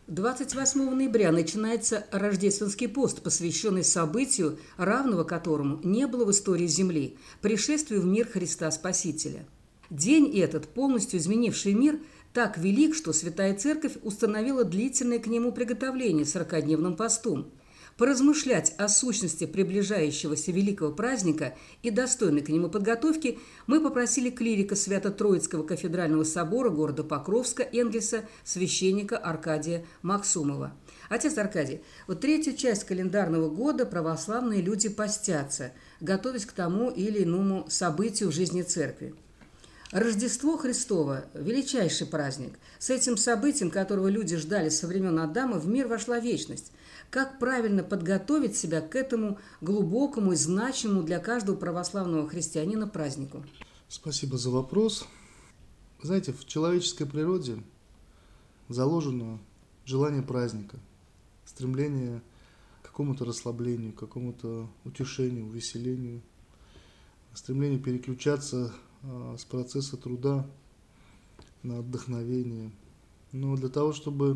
28 ноября начинается рождественский пост, посвященный событию, равного которому не было в истории Земли – пришествию в мир Христа Спасителя. День этот, полностью изменивший мир, так велик, что Святая Церковь установила длительное к нему приготовление 40-дневным постом. Поразмышлять о сущности приближающегося великого праздника и достойной к нему подготовки мы попросили клирика Свято-Троицкого кафедрального собора города Покровска Энгельса, священника Аркадия Максумова. Отец Аркадий, вот третью часть календарного года православные люди постятся, готовясь к тому или иному событию в жизни церкви. Рождество Христово – величайший праздник. С этим событием, которого люди ждали со времен Адама, в мир вошла вечность. Как правильно подготовить себя к этому глубокому и значимому для каждого православного христианина празднику? Спасибо за вопрос. Знаете, в человеческой природе заложено желание праздника, стремление к какому-то расслаблению, к какому-то утешению, увеселению, стремление переключаться с процесса труда на отдохновение. Но для того, чтобы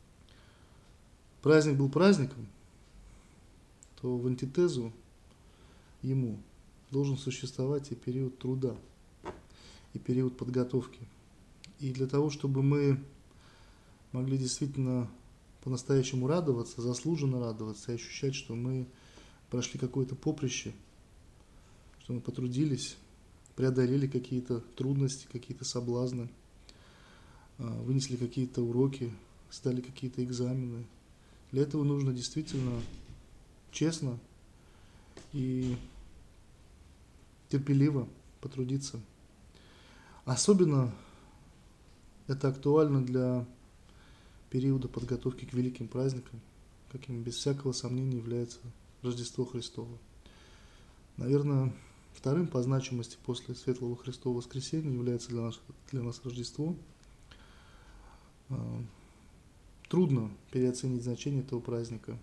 праздник был праздником, то в антитезу ему должен существовать и период труда, и период подготовки. И для того, чтобы мы могли действительно по-настоящему радоваться, заслуженно радоваться и ощущать, что мы прошли какое-то поприще, что мы потрудились, преодолели какие-то трудности, какие-то соблазны, вынесли какие-то уроки, сдали какие-то экзамены. Для этого нужно действительно честно и терпеливо потрудиться. Особенно это актуально для периода подготовки к великим праздникам, каким без всякого сомнения является Рождество Христово. Наверное, вторым по значимости после Светлого Христового воскресения является для нас Рождество. Трудно переоценить значение этого праздника.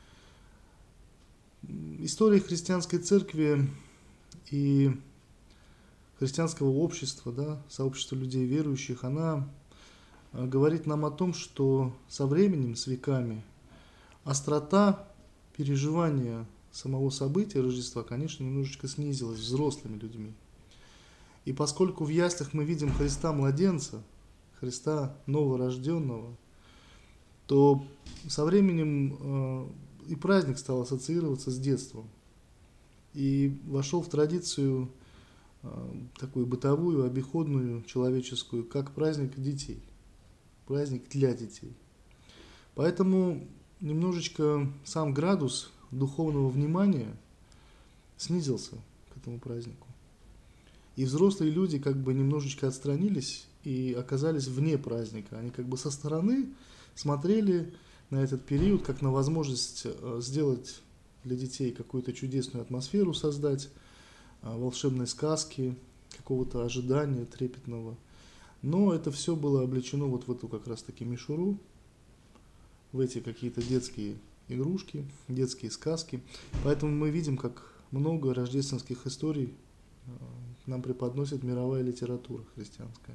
История христианской церкви и христианского общества, сообщества людей верующих, она говорит нам о том, что со временем, с веками, острота переживания самого события Рождества, конечно, немножечко снизилась взрослыми людьми. И поскольку в яслях мы видим Христа-младенца, Христа новорожденного, то со временем и праздник стал ассоциироваться с детством. И вошел в традицию такую бытовую, обиходную, человеческую, как праздник детей, праздник для детей. Поэтому немножечко сам градус духовного внимания снизился к этому празднику. И взрослые люди как бы немножечко отстранились и оказались вне праздника. Они как бы со стороны смотрели на этот период как на возможность сделать для детей какую-то чудесную атмосферу, создать волшебной сказки, какого-то ожидания трепетного. Но это все было облечено вот в эту как раз-таки мишуру, в эти какие-то детские игрушки, детские сказки. Поэтому мы видим, как много рождественских историй нам преподносит мировая литература христианская.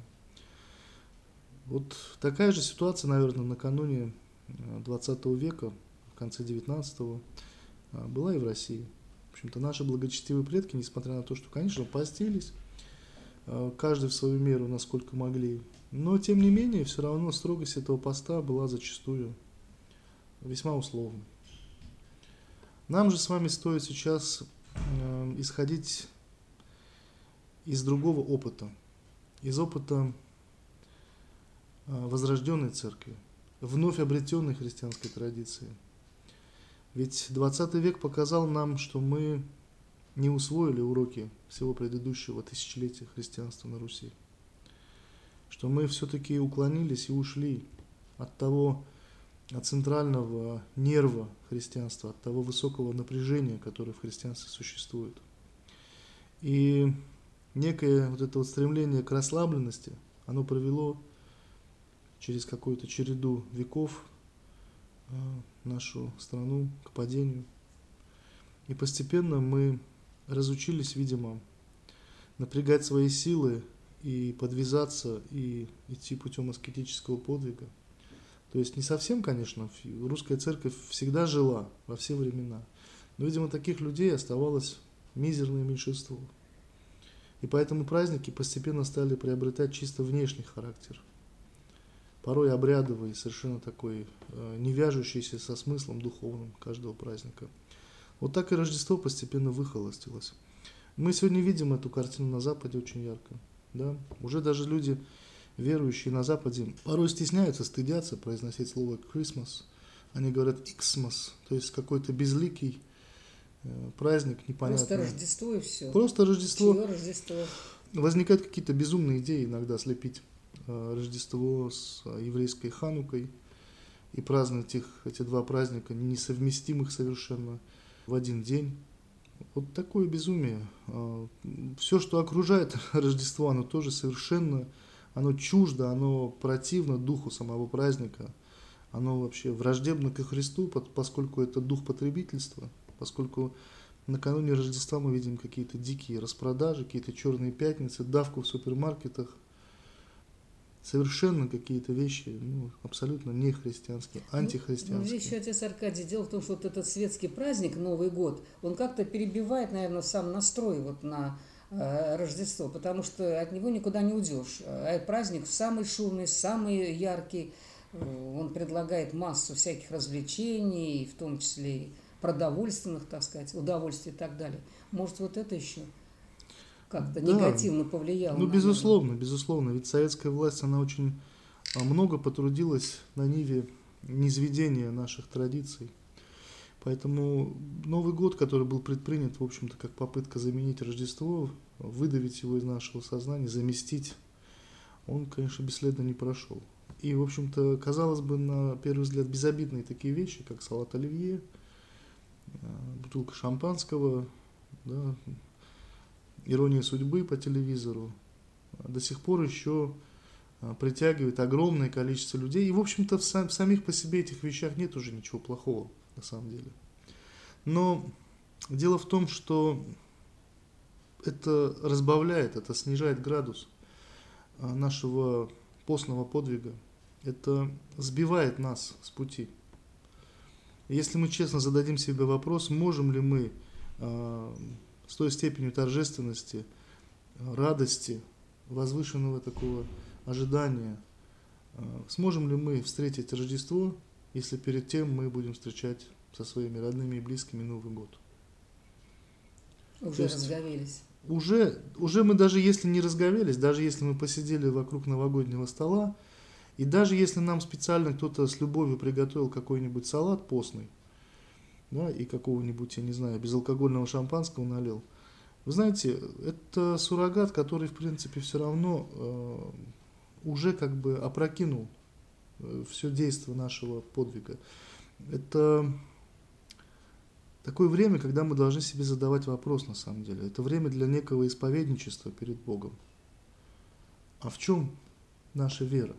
Вот такая же ситуация, наверное, накануне 20 века, в конце 19-го, была и в России. В общем-то, наши благочестивые предки, несмотря на то, что, конечно, постились, каждый в свою меру, насколько могли, но, тем не менее, все равно строгость этого поста была зачастую весьма условной. Нам же с вами стоит сейчас исходить из другого опыта, из опыта возрожденной церкви, вновь обретенной христианской традиции. Ведь 20 век показал нам, что мы не усвоили уроки всего предыдущего тысячелетия христианства на Руси, что мы все-таки уклонились и ушли от того центрального нерва христианства, от того высокого напряжения, которое в христианстве существует. И некое вот это вот стремление к расслабленности, оно привело через какую-то череду веков нашу страну к падению. И постепенно мы разучились, видимо, напрягать свои силы и подвязаться, и идти путем аскетического подвига. То есть не совсем, конечно, русская церковь всегда жила во все времена. Но, видимо, таких людей оставалось мизерное меньшинство. И поэтому праздники постепенно стали приобретать чисто внешний характер. Порой обрядовый, совершенно такой, не вяжущийся со смыслом духовным каждого праздника. Вот так и Рождество постепенно выхолостилось. Мы сегодня видим эту картину на Западе очень ярко. Да? Уже даже люди, верующие на Западе, порой стесняются, стыдятся произносить слово Christmas. Они говорят Xmas, то есть какой-то безликий праздник, непонятный. Просто Рождество и все. Просто Рождество. Чье Рождество? Возникают какие-то безумные идеи иногда слепить Рождество с еврейской Ханукой и праздновать эти два праздника, несовместимых совершенно, в один день. Вот такое безумие. Все, что окружает Рождество, оно тоже совершенно, оно чуждо, оно противно духу самого праздника. Оно вообще враждебно ко Христу, поскольку это дух потребительства, поскольку накануне Рождества мы видим какие-то дикие распродажи, какие-то черные пятницы, давку в супермаркетах. Совершенно какие-то вещи, абсолютно не христианские, антихристианские. Здесь еще, отец Аркадий, дело в том, что вот этот светский праздник, Новый год, он как-то перебивает, наверное, сам настрой вот на Рождество, потому что от него никуда не уйдешь. Праздник самый шумный, самый яркий, он предлагает массу всяких развлечений, в том числе и продовольственных, так сказать, удовольствий и так далее. Может, вот это еще как-то негативно повлияло? Безусловно. Ведь советская власть, она очень много потрудилась на ниве низведения наших традиций. Поэтому Новый год, который был предпринят, в общем-то, как попытка заменить Рождество, выдавить его из нашего сознания, заместить, он, конечно, бесследно не прошел. И, в общем-то, казалось бы, на первый взгляд, безобидные такие вещи, как салат оливье, бутылка шампанского, да, ирония судьбы по телевизору, до сих пор еще притягивает огромное количество людей. И, в общем-то, в самих по себе этих вещах нет уже ничего плохого, на самом деле. Но дело в том, что это разбавляет, это снижает градус нашего постного подвига. Это сбивает нас с пути. Если мы честно зададим себе вопрос, можем ли мы с той степенью торжественности, радости, возвышенного такого ожидания, сможем ли мы встретить Рождество, если перед тем мы будем встречать со своими родными и близкими Новый год? Уже разговелись. Уже мы даже если не разговелись, даже если мы посидели вокруг новогоднего стола, и даже если нам специально кто-то с любовью приготовил какой-нибудь салат постный, да, и какого-нибудь, я не знаю, безалкогольного шампанского налил, вы знаете, это суррогат, который, в принципе, все равно уже как бы опрокинул все действие нашего подвига. Это такое время, когда мы должны себе задавать вопрос, на самом деле. Это время для некого исповедничества перед Богом. А в чем наша вера?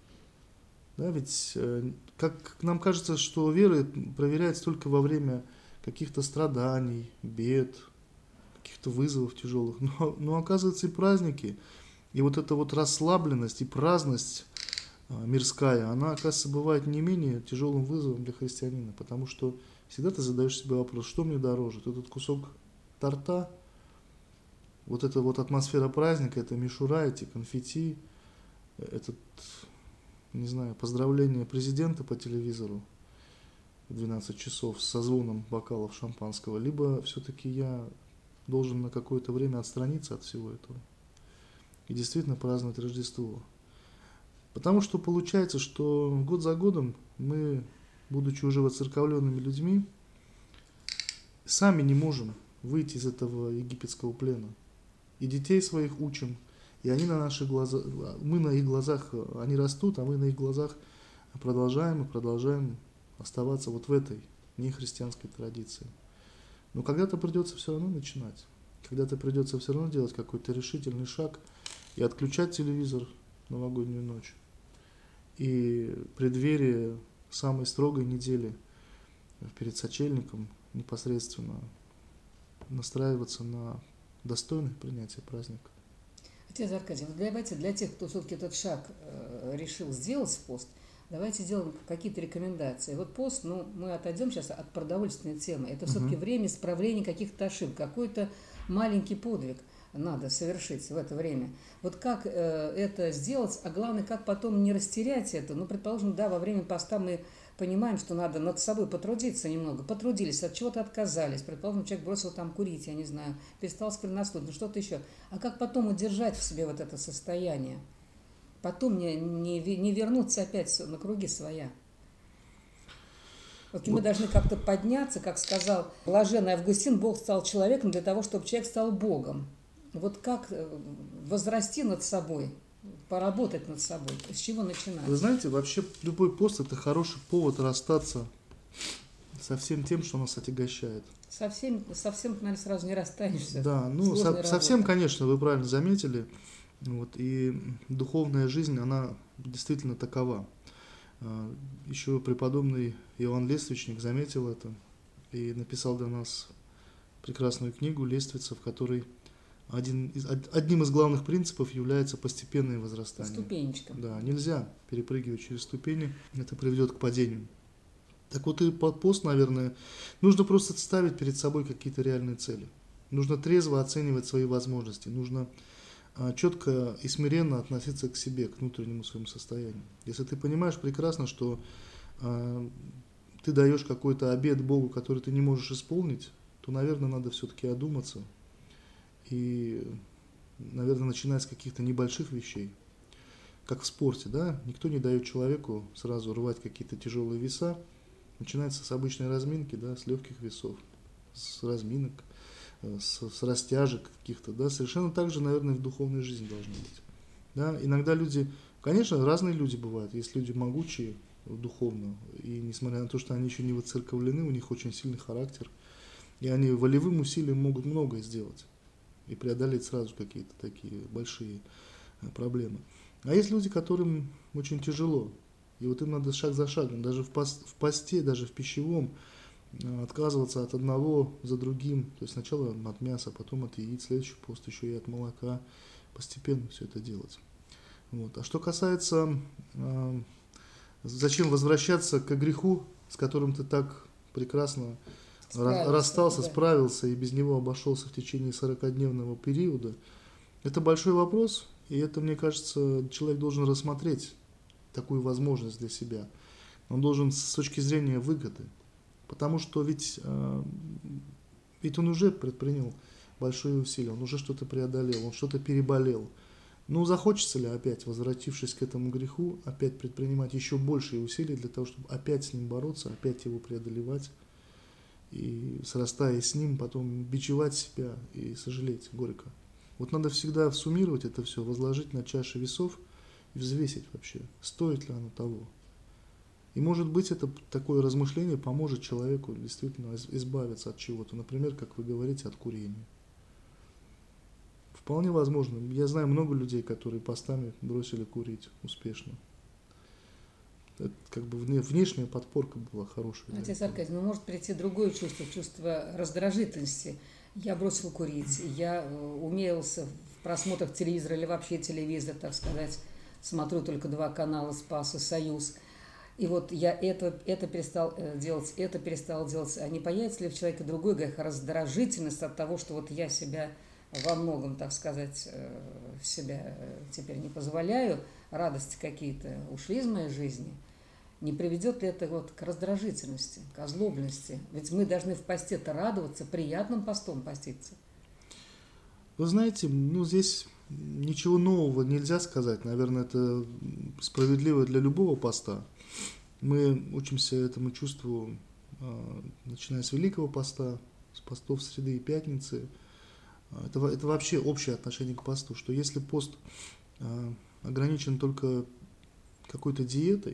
Да, ведь как нам кажется, что вера проверяется только во время каких-то страданий, бед, каких-то вызовов тяжелых. Но оказывается, и праздники, и вот эта вот расслабленность и праздность мирская, она, оказывается, бывает не менее тяжелым вызовом для христианина, потому что всегда ты задаешь себе вопрос, что мне дороже, этот кусок торта, вот эта вот атмосфера праздника, это мишура, эти конфетти, этот, не знаю, поздравление президента по телевизору в 12 часов со звоном бокалов шампанского, либо все-таки я должен на какое-то время отстраниться от всего этого и действительно праздновать Рождество. Потому что получается, что год за годом мы, будучи уже воцерковленными людьми, сами не можем выйти из этого египетского плена. И детей своих учим, и они на наших глазах, мы на их глазах, они растут, а мы на их глазах продолжаем оставаться вот в этой нехристианской традиции. Но когда-то придется все равно начинать. Когда-то придется все равно делать какой-то решительный шаг и отключать телевизор в новогоднюю ночь. И в преддверии самой строгой недели перед сочельником непосредственно настраиваться на достойное принятие праздника. Отец Аркадий, давайте для тех, кто все-таки этот шаг решил сделать в пост, Давайте сделаем какие-то рекомендации. Вот пост, мы отойдем сейчас от продовольственной темы. Это все-таки время исправления каких-то ошибок, какой-то маленький подвиг надо совершить в это время. Вот как это сделать, а главное, как потом не растерять это. Предположим, да, во время поста мы понимаем, что надо над собой потрудиться немного. Потрудились, от чего-то отказались. Предположим, человек бросил там курить, я не знаю, перестал сквернословить, что-то еще. А как потом удержать в себе вот это состояние? Потом не вернуться опять на круги своя. Вот мы должны как-то подняться, как сказал блаженный Августин, Бог стал человеком для того, чтобы человек стал Богом. Вот как возрасти над собой, поработать над собой, с чего начинать? Вы знаете, вообще любой пост – это хороший повод расстаться со всем тем, что нас отягощает. Совсем, наверное, сразу не расстанешься. Да, совсем, конечно, вы правильно заметили. И духовная жизнь, она действительно такова. Еще преподобный Иоанн Лествичник заметил это и написал для нас прекрасную книгу «Лествица», в которой одним из главных принципов является постепенное возрастание. По ступенечкам. Да, нельзя перепрыгивать через ступени, это приведет к падению. Так вот и пост, наверное, нужно просто ставить перед собой какие-то реальные цели. Нужно трезво оценивать свои возможности, нужно четко и смиренно относиться к себе, к внутреннему своему состоянию. Если ты понимаешь прекрасно, что ты даешь какой-то обет Богу, который ты не можешь исполнить, то, наверное, надо все-таки одуматься и, наверное, начинать с каких-то небольших вещей. Как в спорте, да? Никто не дает человеку сразу рвать какие-то тяжелые веса. Начинается с обычной разминки, да, с легких весов, с разминок, с растяжек каких-то, да, совершенно так же, наверное, в духовной жизни должно быть. Да. Иногда люди, конечно, разные люди бывают, есть люди могучие духовно, и несмотря на то, что они еще не воцерковлены, у них очень сильный характер, и они волевым усилием могут многое сделать и преодолеть сразу какие-то такие большие проблемы. А есть люди, которым очень тяжело, и вот им надо шаг за шагом, даже в посте, даже в пищевом, отказываться от одного за другим, то есть сначала от мяса, потом от яиц, следующий пост еще и от молока, постепенно все это делать. А что касается, зачем возвращаться к греху, с которым ты так прекрасно расстался, да, справился и без него обошелся в течение 40-дневного периода, это большой вопрос, и это, мне кажется, человек должен рассмотреть такую возможность для себя. Он должен с точки зрения выгоды. Потому что ведь он уже предпринял большие усилия, он уже что-то преодолел, он что-то переболел. Захочется ли опять, возвратившись к этому греху, опять предпринимать еще большие усилия для того, чтобы опять с ним бороться, опять его преодолевать, и, срастаясь с ним, потом бичевать себя и сожалеть горько. Надо всегда суммировать это все, возложить на чаши весов и взвесить вообще, стоит ли оно того. И, может быть, это такое размышление поможет человеку действительно избавиться от чего-то. Например, как вы говорите, от курения. Вполне возможно. Я знаю много людей, которые постами бросили курить успешно. Это как бы внешняя подпорка была хорошая. Отец Аркадий, может прийти другое чувство раздражительности. Я бросил курить, я умеялся в просмотрах телевизора или вообще телевизор, так сказать, смотрю только 2 канала «Спас» и «Союз». И я это перестал делать, это перестал делать. А не появится ли в человеке другой грех, раздражительность от того, что я себя во многом, так сказать, себя теперь не позволяю, радости какие-то ушли из моей жизни, не приведет ли это к раздражительности, к озлобленности? Ведь мы должны в посте-то радоваться, приятным постом поститься. Вы знаете, здесь ничего нового нельзя сказать. Наверное, это справедливо для любого поста. Мы учимся этому чувству, начиная с Великого поста, с постов среды и пятницы. Это вообще общее отношение к посту, что если пост ограничен только какой-то диетой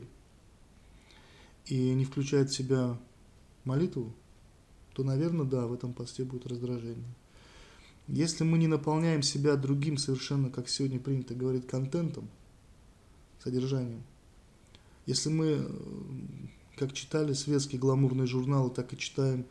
и не включает в себя молитву, то, наверное, да, в этом посте будет раздражение. Если мы не наполняем себя другим совершенно, как сегодня принято говорить, контентом, содержанием, если мы, как читали светские гламурные журналы, так и читаем,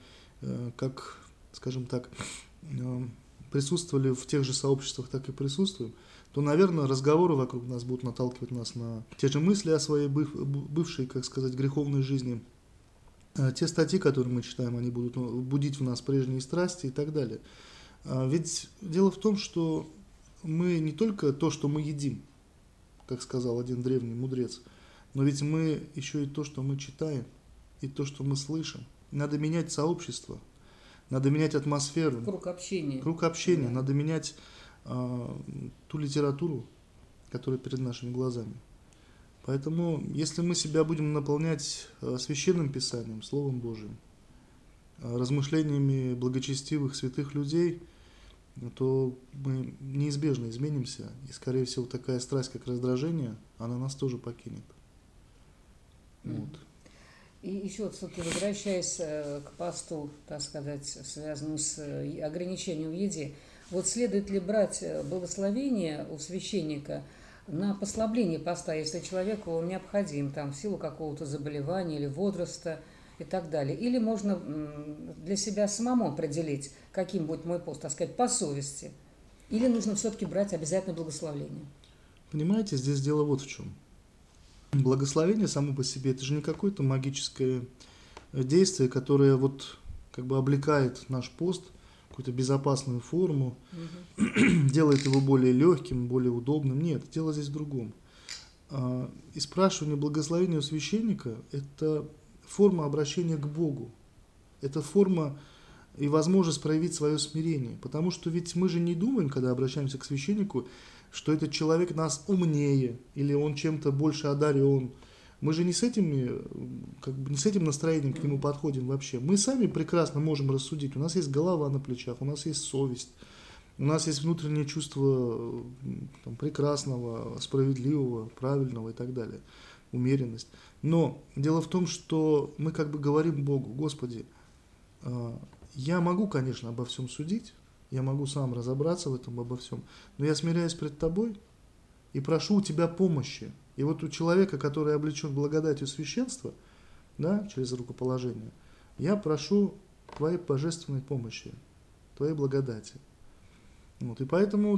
как, скажем так, присутствовали в тех же сообществах, так и присутствуем, то, наверное, разговоры вокруг нас будут наталкивать нас на те же мысли о своей бывшей, как сказать, греховной жизни. Те статьи, которые мы читаем, они будут будить в нас прежние страсти и так далее. Ведь дело в том, что мы не только то, что мы едим, как сказал один древний мудрец, но ведь мы еще и то, что мы читаем, и то, что мы слышим. Надо менять сообщество, надо менять атмосферу. Круг общения. Круг общения, да. Надо менять ту литературу, которая перед нашими глазами. Поэтому, если мы себя будем наполнять священным писанием, Словом Божиим, размышлениями благочестивых святых людей, то мы неизбежно изменимся, и, скорее всего, такая страсть, как раздражение, она нас тоже покинет. Вот. И еще все-таки возвращаясь к посту, так сказать, связанному с ограничением в еде, вот следует ли брать благословение у священника на послабление поста, если человеку он необходим, там, в силу какого-то заболевания или возраста и так далее? Или можно для себя самому определить, каким будет мой пост, так сказать, по совести? Или нужно все-таки брать обязательно благословение? Понимаете, здесь дело вот в чем. Благословение само по себе, это же не какое-то магическое действие, которое вот как бы облекает наш пост в какую-то безопасную форму, делает его более легким, более удобным. Нет, дело здесь в другом. И спрашивание благословения у священника – это форма обращения к Богу. Это форма и возможность проявить свое смирение. Потому что ведь мы же не думаем, когда обращаемся к священнику, что этот человек нас умнее, или он чем-то больше одарен. Мы же не с этим настроением к нему подходим вообще. Мы сами прекрасно можем рассудить. У нас есть голова на плечах, у нас есть совесть, у нас есть внутреннее чувство там, прекрасного, справедливого, правильного и так далее, умеренность. Но дело в том, что мы как бы говорим Богу: Господи, я могу, конечно, обо всем судить, я могу сам разобраться в этом обо всем, но я смиряюсь пред Тобой и прошу у Тебя помощи. И вот у человека, который облечен благодатью священства, да, через рукоположение, я прошу Твоей божественной помощи, Твоей благодати. Вот, и поэтому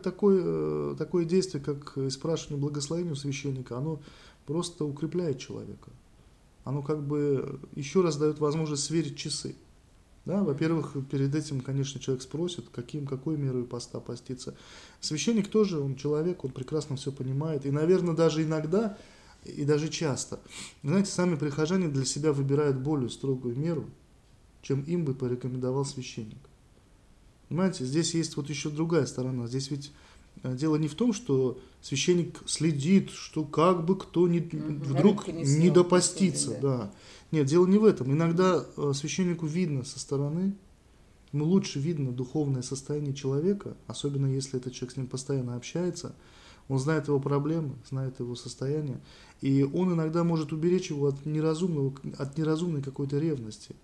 такое действие, как спрашивание благословения у священника, оно просто укрепляет человека. Оно как бы еще раз дает возможность сверить часы. Да, во-первых, перед этим, конечно, человек спросит, какой мерой поста поститься. Священник тоже, он человек, он прекрасно все понимает. И, наверное, даже иногда, и даже часто, знаете, сами прихожане для себя выбирают более строгую меру, чем им бы порекомендовал священник. Понимаете, здесь есть вот еще другая сторона. Здесь ведь дело не в том, что священник следит, что как бы кто вдруг не допостится. Да. Нет, дело не в этом. Иногда священнику видно со стороны, ему лучше видно духовное состояние человека, особенно если этот человек с ним постоянно общается, он знает его проблемы, знает его состояние, и он иногда может уберечь его от неразумной какой-то ревности.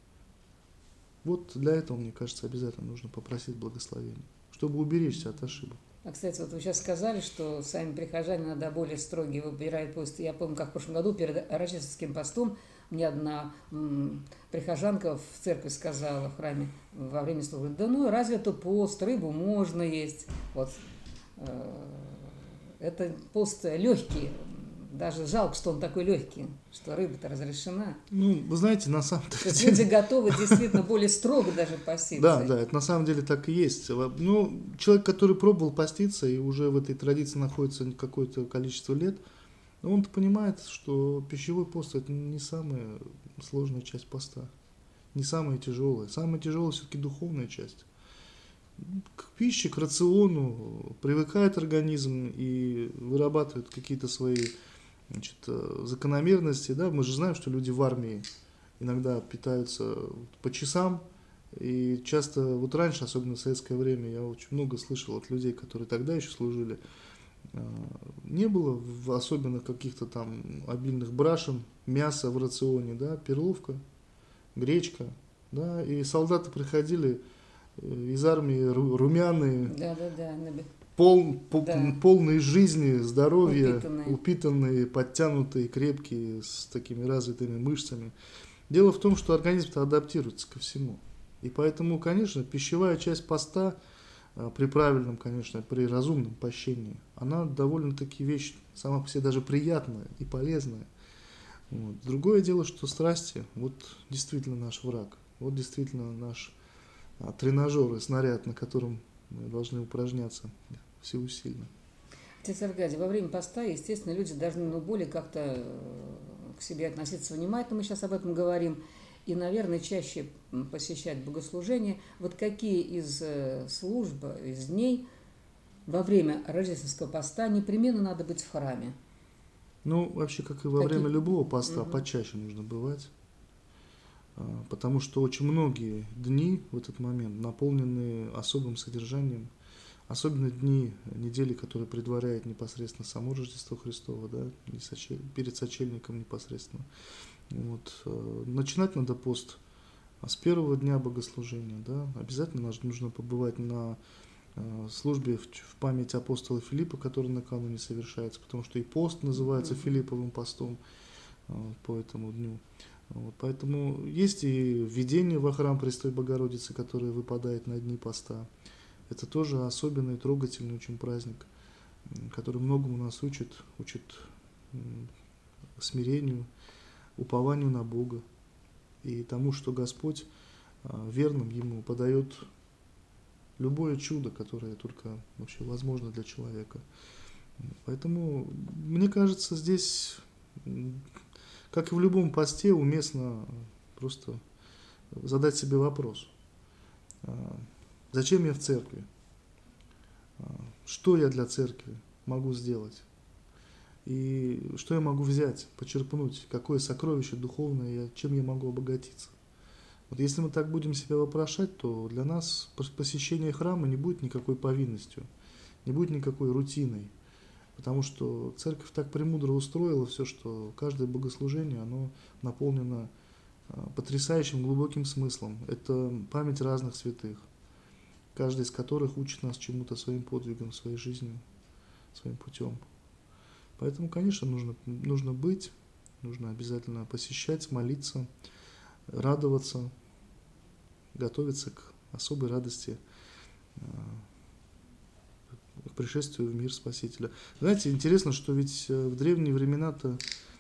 Вот для этого, мне кажется, обязательно нужно попросить благословения, чтобы уберечься от ошибок. А, кстати, вот вы сейчас сказали, что сами прихожане иногда более строгие выбирают пост. Я помню, как в прошлом году перед рождественским постом мне одна прихожанка в церкви сказала, в храме, во время службы: да ну, разве это пост, рыбу можно есть. Вот. Это пост легкий. Даже жалко, что он такой легкий, что рыба-то разрешена. Ну, вы знаете, на самом деле... То есть люди готовы действительно более строго даже поститься. Да, это на самом деле так и есть. Ну, человек, который пробовал поститься и уже в этой традиции находится какое-то количество лет, он-то понимает, что пищевой пост – это не самая сложная часть поста, не самая тяжелая. Самая тяжелая все-таки духовная часть. К пище, к рациону привыкает организм и вырабатывает какие-то свои закономерности, да, мы же знаем, что люди в армии иногда питаются по часам, и часто, вот раньше, особенно в советское время, я очень много слышал от людей, которые тогда еще служили, не было особенно каких-то там обильных брашен, мяса в рационе, да, перловка, гречка, да, и солдаты приходили из армии румяные, полные жизни, здоровья, упитанные, подтянутые, крепкие, с такими развитыми мышцами. Дело в том, что организм-то адаптируется ко всему. И поэтому, конечно, пищевая часть поста, при правильном, конечно, при разумном пощении, она довольно-таки вещь сама по себе даже приятная и полезная. Вот. Другое дело, что страсти, вот действительно наш враг, вот действительно наш тренажер и снаряд, на котором мы должны упражняться всеусильно. Отец Аркадий, во время поста, естественно, люди должны более как-то к себе относиться внимательно, мы сейчас об этом говорим, и, наверное, чаще посещать богослужения. Вот какие из служб, из дней во время рождественского поста непременно надо быть в храме? Ну, вообще, как и во время любого поста, почаще нужно бывать, потому что очень многие дни в этот момент наполнены особым содержанием, особенно дни недели, которые предваряют непосредственно само Рождество Христово, да, перед сочельником непосредственно. Вот. Начинать надо пост с первого дня богослужения, да, обязательно нужно побывать на службе в память апостола Филиппа, который накануне совершается, потому что и пост называется Филипповым постом по этому дню. Вот, поэтому есть и введение во храм Престой Богородицы, которое выпадает на дни поста. Это тоже особенный, трогательный очень праздник, который многому нас учит смирению, упованию на Бога и тому, что Господь верным Ему подает любое чудо, которое только вообще возможно для человека. Поэтому, мне кажется, здесь, как и в любом посте, уместно просто задать себе вопрос. Зачем я в церкви? Что я для церкви могу сделать? И что я могу взять, почерпнуть? Какое сокровище духовное, чем я могу обогатиться? Вот если мы так будем себя вопрошать, то для нас посещение храма не будет никакой повинностью, не будет никакой рутиной. Потому что церковь так премудро устроила все, что каждое богослужение, оно наполнено потрясающим глубоким смыслом. Это память разных святых, каждый из которых учит нас чему-то своим подвигом, своей жизнью, своим путем. Поэтому, конечно, нужно быть, нужно обязательно посещать, молиться, радоваться, готовиться к особой радости, к пришествию в мир Спасителя. Знаете, интересно, что ведь в древние времена-то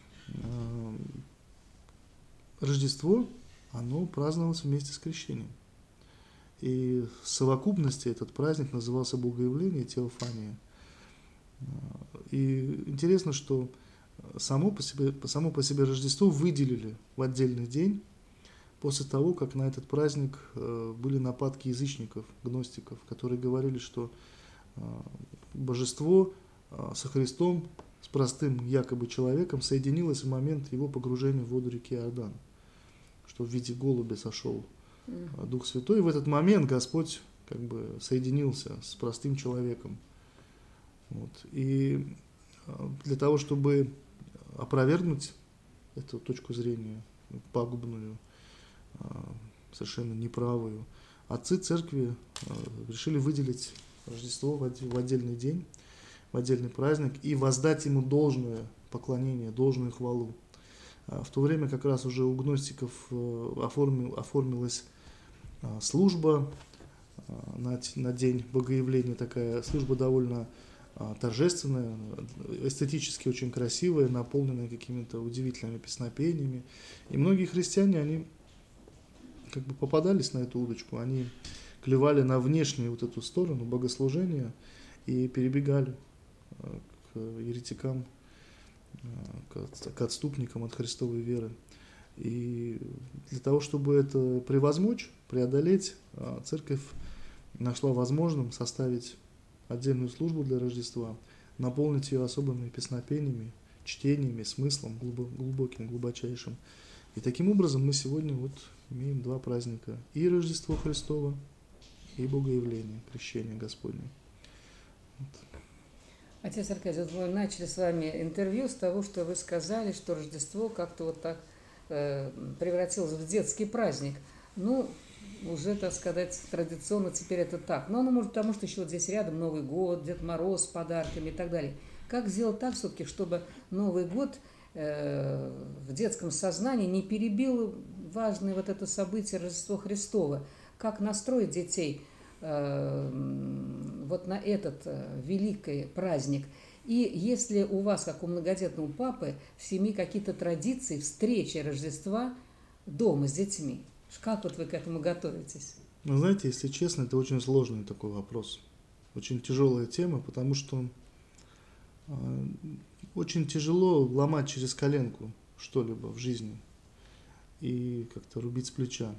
Рождество, оно праздновалось вместе с крещением. И в совокупности этот праздник назывался Богоявление, Теофания. И интересно, что само по себе Рождество выделили в отдельный день, после того, как на этот праздник были нападки язычников, гностиков, которые говорили, что божество со Христом, с простым якобы человеком, соединилось в момент его погружения в воду реки Иордан, что в виде голубя сошел Дух Святой, и в этот момент Господь как бы соединился с простым человеком. Вот. И для того, чтобы опровергнуть эту точку зрения пагубную, совершенно неправую, отцы церкви решили выделить Рождество в отдельный день, в отдельный праздник и воздать ему должное поклонение, должную хвалу. В то время как раз уже у гностиков оформилась служба на день Богоявления, такая служба довольно торжественная, эстетически очень красивая, наполненная какими-то удивительными песнопениями. И многие христиане, они как бы попадались на эту удочку, они клевали на внешнюю вот эту сторону богослужения и перебегали к еретикам, к отступникам от Христовой веры. И для того, чтобы это превозмочь, преодолеть, церковь нашла возможным составить отдельную службу для Рождества, наполнить ее особыми песнопениями, чтениями, смыслом глубоким, глубочайшим. И таким образом мы сегодня вот имеем два праздника: и Рождество Христово, и Богоявление, Крещение Господне. Вот. Отец Аркадий, вот мы начали с вами интервью с того, что вы сказали, что Рождество как-то вот так превратилось в детский праздник. Ну, уже, так сказать, традиционно теперь это так. Но оно может, потому что еще вот здесь рядом Новый год, Дед Мороз с подарками и так далее. Как сделать так все-таки, чтобы Новый год в детском сознании не перебил важное вот это событие Рождество Христово? Как настроить детей вот на этот великий праздник. И если у вас, как у многодетного папы, в семье какие-то традиции, встречи Рождества дома с детьми, как вот вы к этому готовитесь? Ну, знаете, если честно, это очень сложный такой вопрос. Очень тяжелая тема, потому что очень тяжело ломать через коленку что-либо в жизни и как-то рубить с плеча.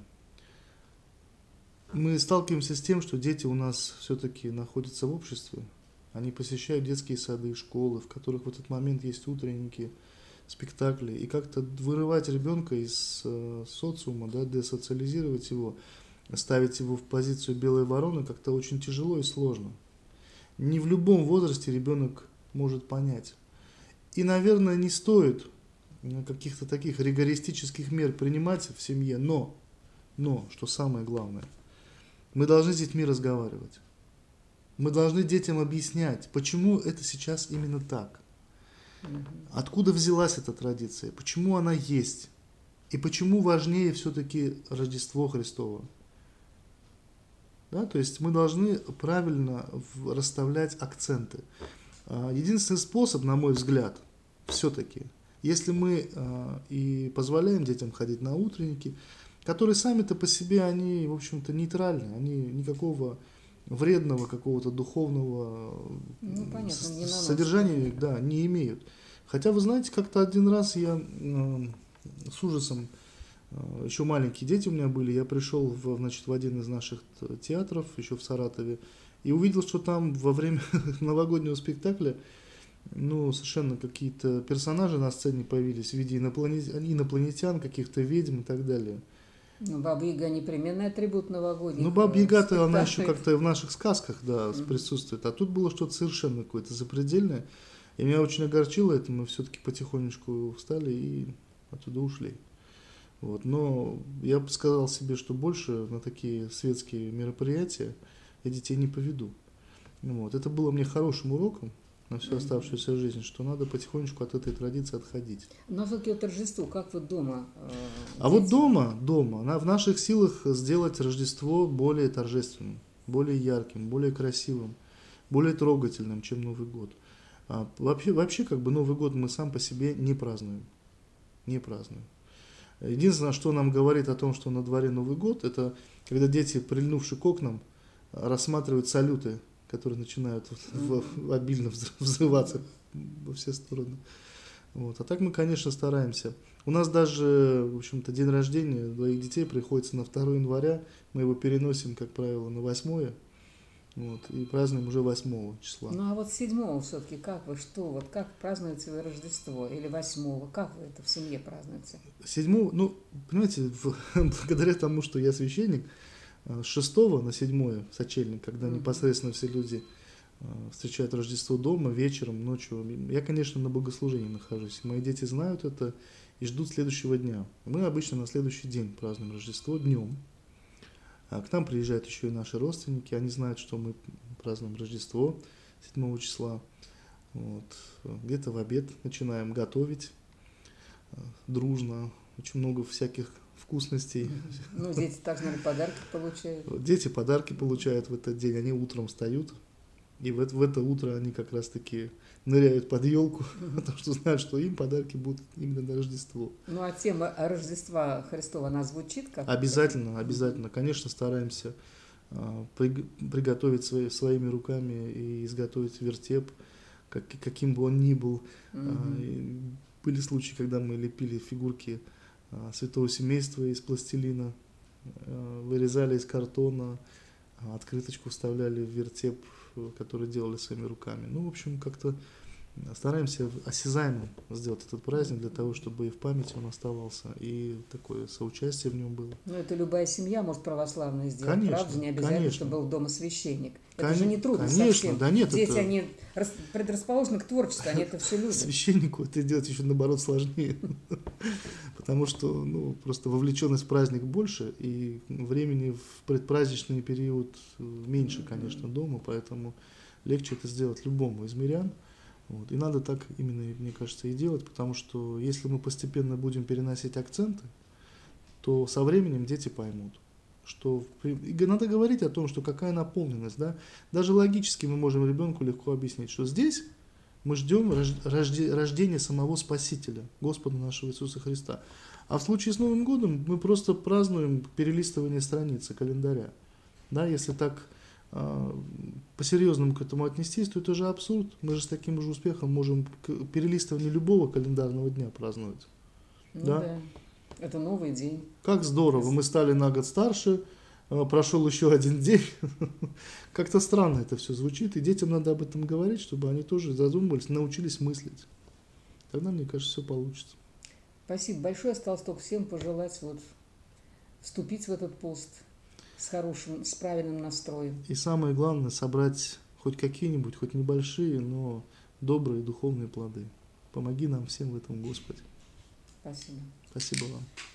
Мы сталкиваемся с тем, что дети у нас все-таки находятся в обществе. Они посещают детские сады, школы, в которых в этот момент есть утренники, спектакли. И как-то вырывать ребенка из социума, да, десоциализировать его, ставить его в позицию белой вороны как-то очень тяжело и сложно. Не в любом возрасте ребенок может понять. И, наверное, не стоит каких-то таких ригористических мер принимать в семье, но, что самое главное, мы должны с детьми разговаривать. Мы должны детям объяснять, почему это сейчас именно так. Откуда взялась эта традиция, почему она есть, и почему важнее все-таки Рождество Христово. Да, то есть мы должны правильно расставлять акценты. Единственный способ, на мой взгляд, все-таки, если мы и позволяем детям ходить на утренники, которые сами-то по себе, они, в общем-то, нейтральны, они никакого вредного, какого-то духовного содержания, да, не имеют. Хотя, вы знаете, как-то один раз я с ужасом, еще маленькие дети у меня были, я пришел в один из наших театров, еще в Саратове, и увидел, что там во время новогоднего спектакля совершенно какие-то персонажи на сцене появились в виде инопланетян, каких-то ведьм и так далее. Баба-Яга непременный атрибут новогодний. Баба-Яга-то она еще как-то в наших сказках, да, присутствует. А тут было что-то совершенно какое-то запредельное. И меня очень огорчило это. Мы все-таки потихонечку встали и оттуда ушли. Вот. Но я бы сказал себе, что больше на такие светские мероприятия я детей не поведу. Вот. Это было мне хорошим уроком на всю оставшуюся жизнь, что надо потихонечку от этой традиции отходить. Но все-таки вот Рождество, как вы дома? Вот дома, в наших силах сделать Рождество более торжественным, более ярким, более красивым, более трогательным, чем Новый год. Вообще, как бы Новый год мы сам по себе не празднуем. Не празднуем. Единственное, что нам говорит о том, что на дворе Новый год, это когда дети, прильнувшие к окнам, рассматривают салюты, которые начинают обильно взрываться во все стороны. Вот. А так мы, конечно, стараемся. У нас даже, в общем-то, день рождения двоих детей приходится на 2 января. Мы его переносим, как правило, на 8. Вот, и празднуем уже 8 числа. А вот 7 все-таки как вы, как празднуете вы Рождество? Или 8? Как вы это в семье празднуете? 7, понимаете, благодаря тому, что я священник, с 6 на 7 сочельник, когда непосредственно все люди встречают Рождество дома, вечером, ночью. Я, конечно, на богослужении нахожусь. Мои дети знают это и ждут следующего дня. Мы обычно на следующий день празднуем Рождество днем. К нам приезжают еще и наши родственники. Они знают, что мы празднуем Рождество 7 числа. Вот. Где-то в обед начинаем готовить дружно. Очень много всяких вкусностей. Дети также, наверное, подарки получают. Дети подарки получают в этот день. Они утром встают. И в это утро они как раз-таки ныряют под елку, потому что знают, что им подарки будут именно на Рождество. А тема Рождества Христова, она звучит как? Обязательно. Конечно, стараемся приготовить своими руками и изготовить вертеп, каким бы он ни был. Были случаи, когда мы лепили фигурки святого семейства из пластилина, вырезали из картона, открыточку вставляли в вертеп, который делали своими руками. В общем, как-то стараемся осязаемо сделать этот праздник для того, чтобы и в памяти он оставался, и такое соучастие в нем было. Это любая семья может православная сделать, конечно, правда? Не обязательно, чтобы был дома священник. Это же не трудно совсем. Да нет, дети, они предрасположены к творчеству, они это все любят. Священнику это делать еще, наоборот, сложнее. Потому что, просто вовлеченность в праздник больше, и времени в предпраздничный период меньше, конечно, дома, поэтому легче это сделать любому из мирян. Вот. И надо так именно, мне кажется, и делать, потому что если мы постепенно будем переносить акценты, то со временем дети поймут. что и надо говорить о том, что какая наполненность, да. Даже логически мы можем ребенку легко объяснить, что здесь мы ждем рождения самого Спасителя, Господа нашего Иисуса Христа. А в случае с Новым годом мы просто празднуем перелистывание страницы календаря. Да, если так по-серьезному к этому отнестись, то это же абсурд. Мы же с таким же успехом можем перелистывание любого календарного дня праздновать. Ну да? Да, это новый день. Как здорово, мы стали на год старше, прошел еще один день. Как-то странно это все звучит, и детям надо об этом говорить, чтобы они тоже задумывались, научились мыслить. Тогда, мне кажется, все получится. Спасибо большое. Осталось только всем пожелать вступить в этот пост с правильным настроем. И самое главное, собрать хоть какие-нибудь, хоть небольшие, но добрые духовные плоды. Помоги нам всем в этом, Господи. Спасибо. Спасибо вам.